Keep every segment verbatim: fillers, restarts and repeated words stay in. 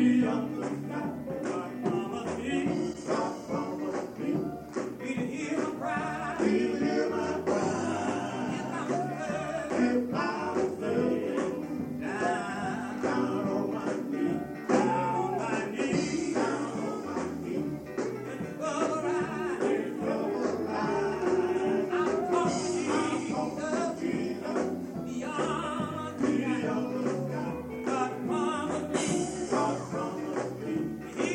He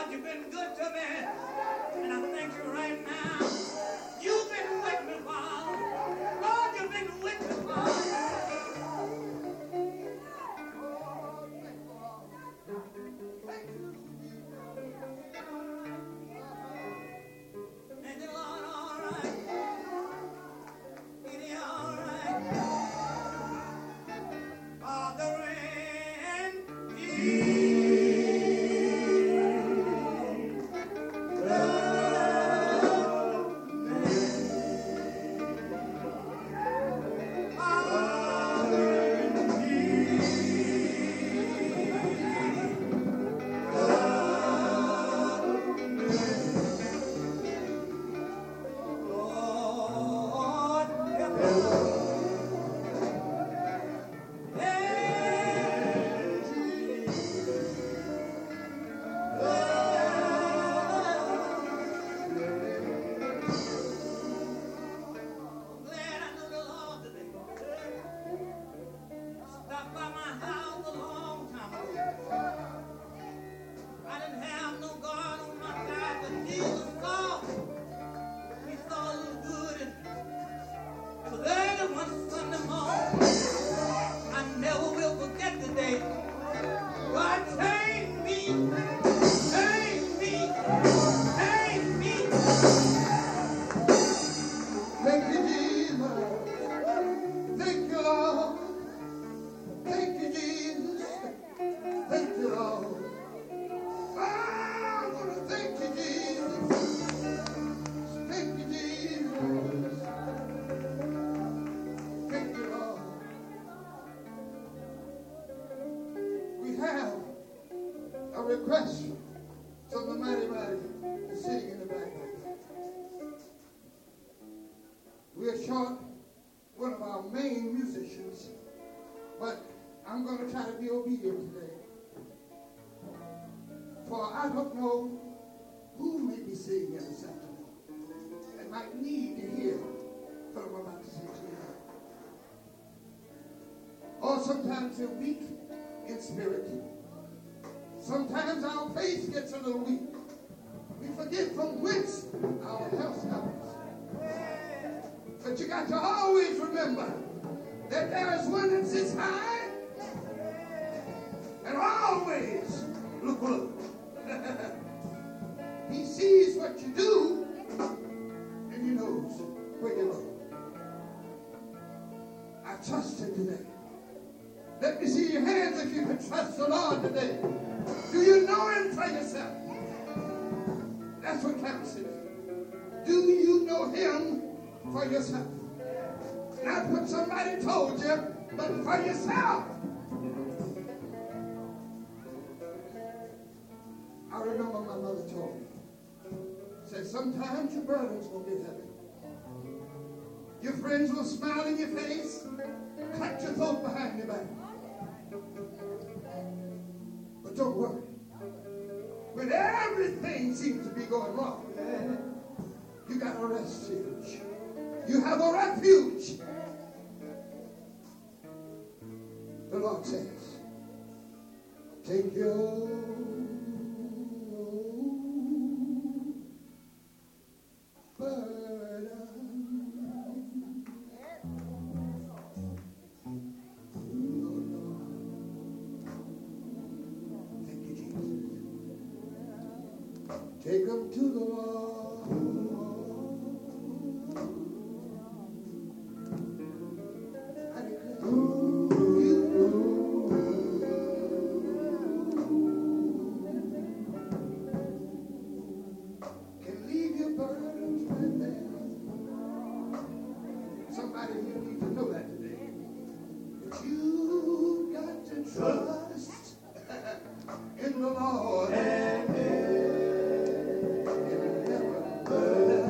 you've been good to me. And I thank you right now. You've been with me, Father. Lord, you've been with me, Father. And the Lord, all right. It is all right. Father and request from the mighty, mighty sitting in the back. We are short one of our main musicians, but I'm going to try to be obedient today. For I don't know who may be singing this afternoon and might need to hear what I'm about to say to you. Or sometimes they're weak in spirit. Sometimes our faith gets a little weak. We forget from whence our health comes. But you got to always remember that there is one that sits high and always look low. He sees what you do and he knows where you look. I trust him today. Let me see your hands if you can trust the Lord today. Do you know him for yourself? That's what counts today. Do you know him for yourself? Not what somebody told you, but for yourself. I remember my mother told me, said sometimes your burdens will get heavy. Your friends will smile in your face, cut your throat behind your back. But don't worry. When everything seems to be going wrong, you got a refuge. You have a refuge. The Lord says, take your burden. Take them to the Lord. I declare you can leave your burdens right there. Somebody here needs to know that today. But you got to trust in the Lord. And but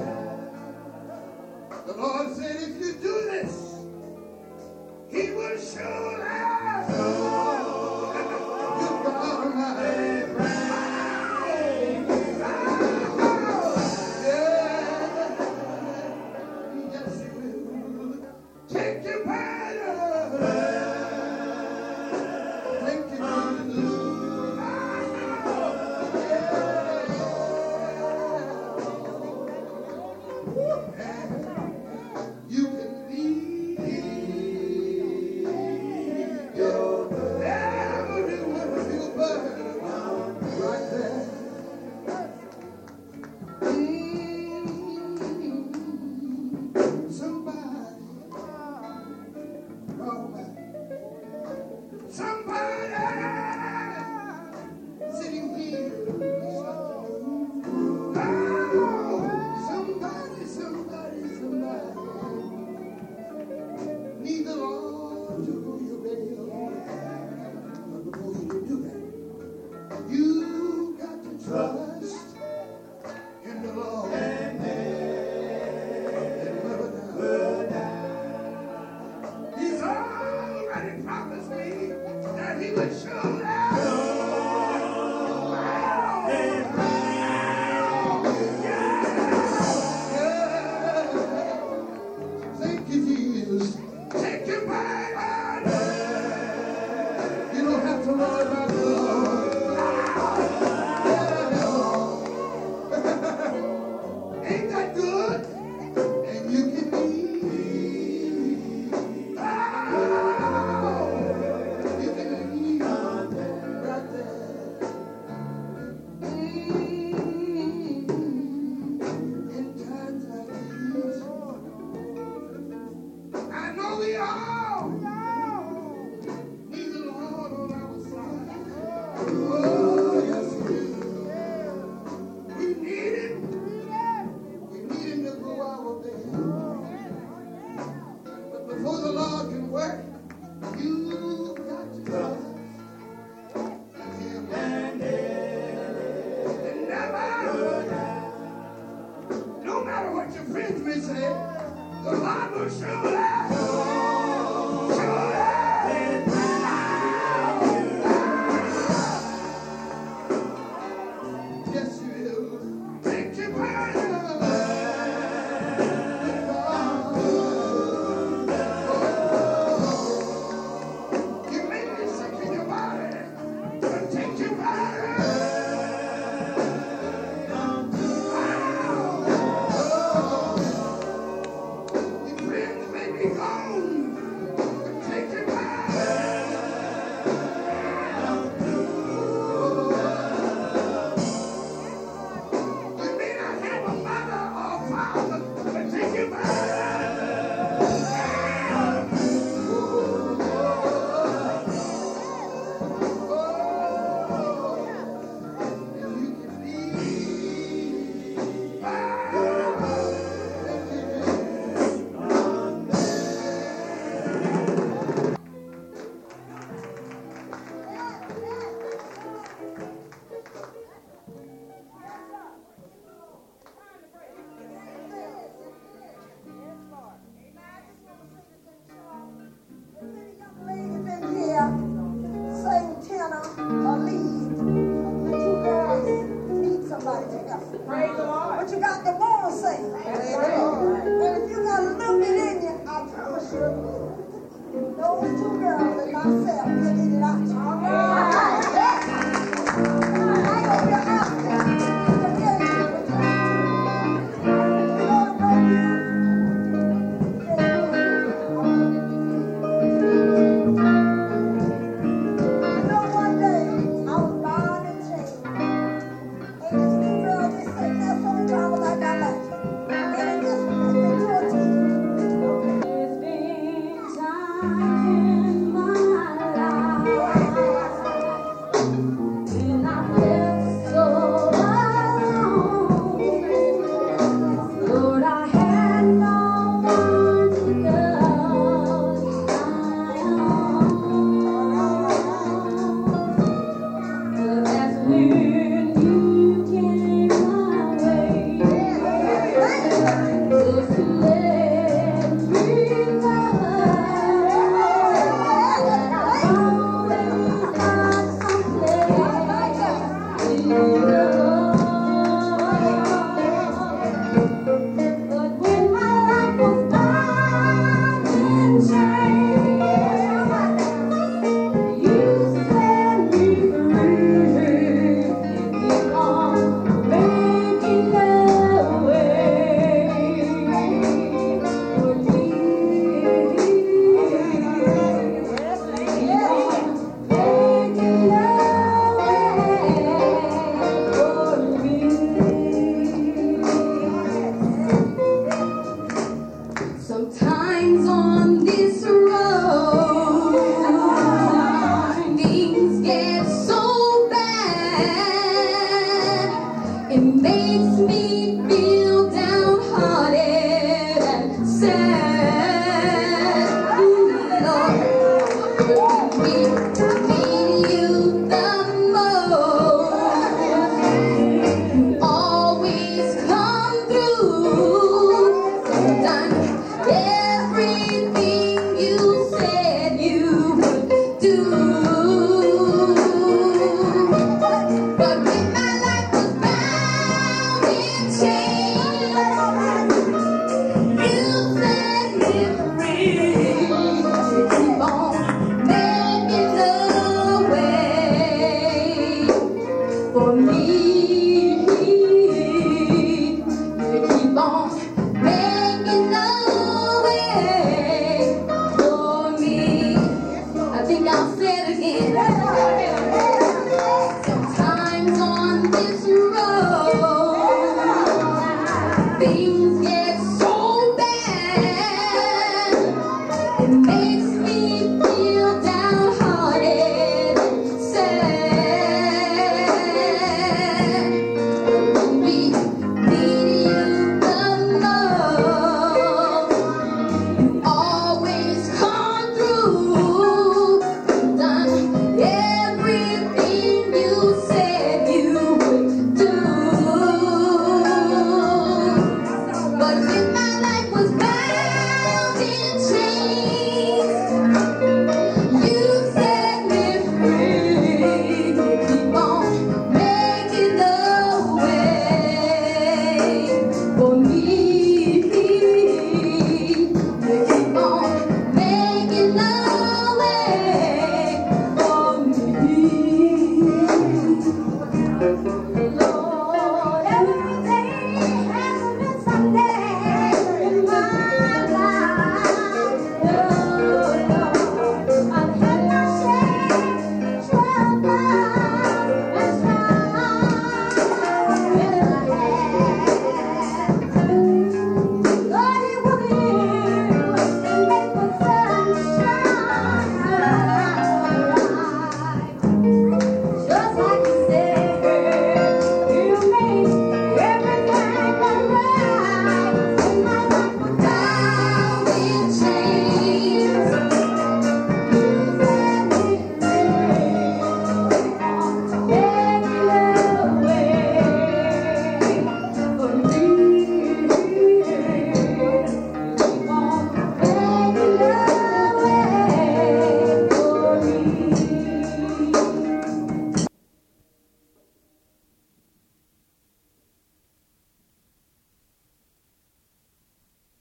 It makes me feel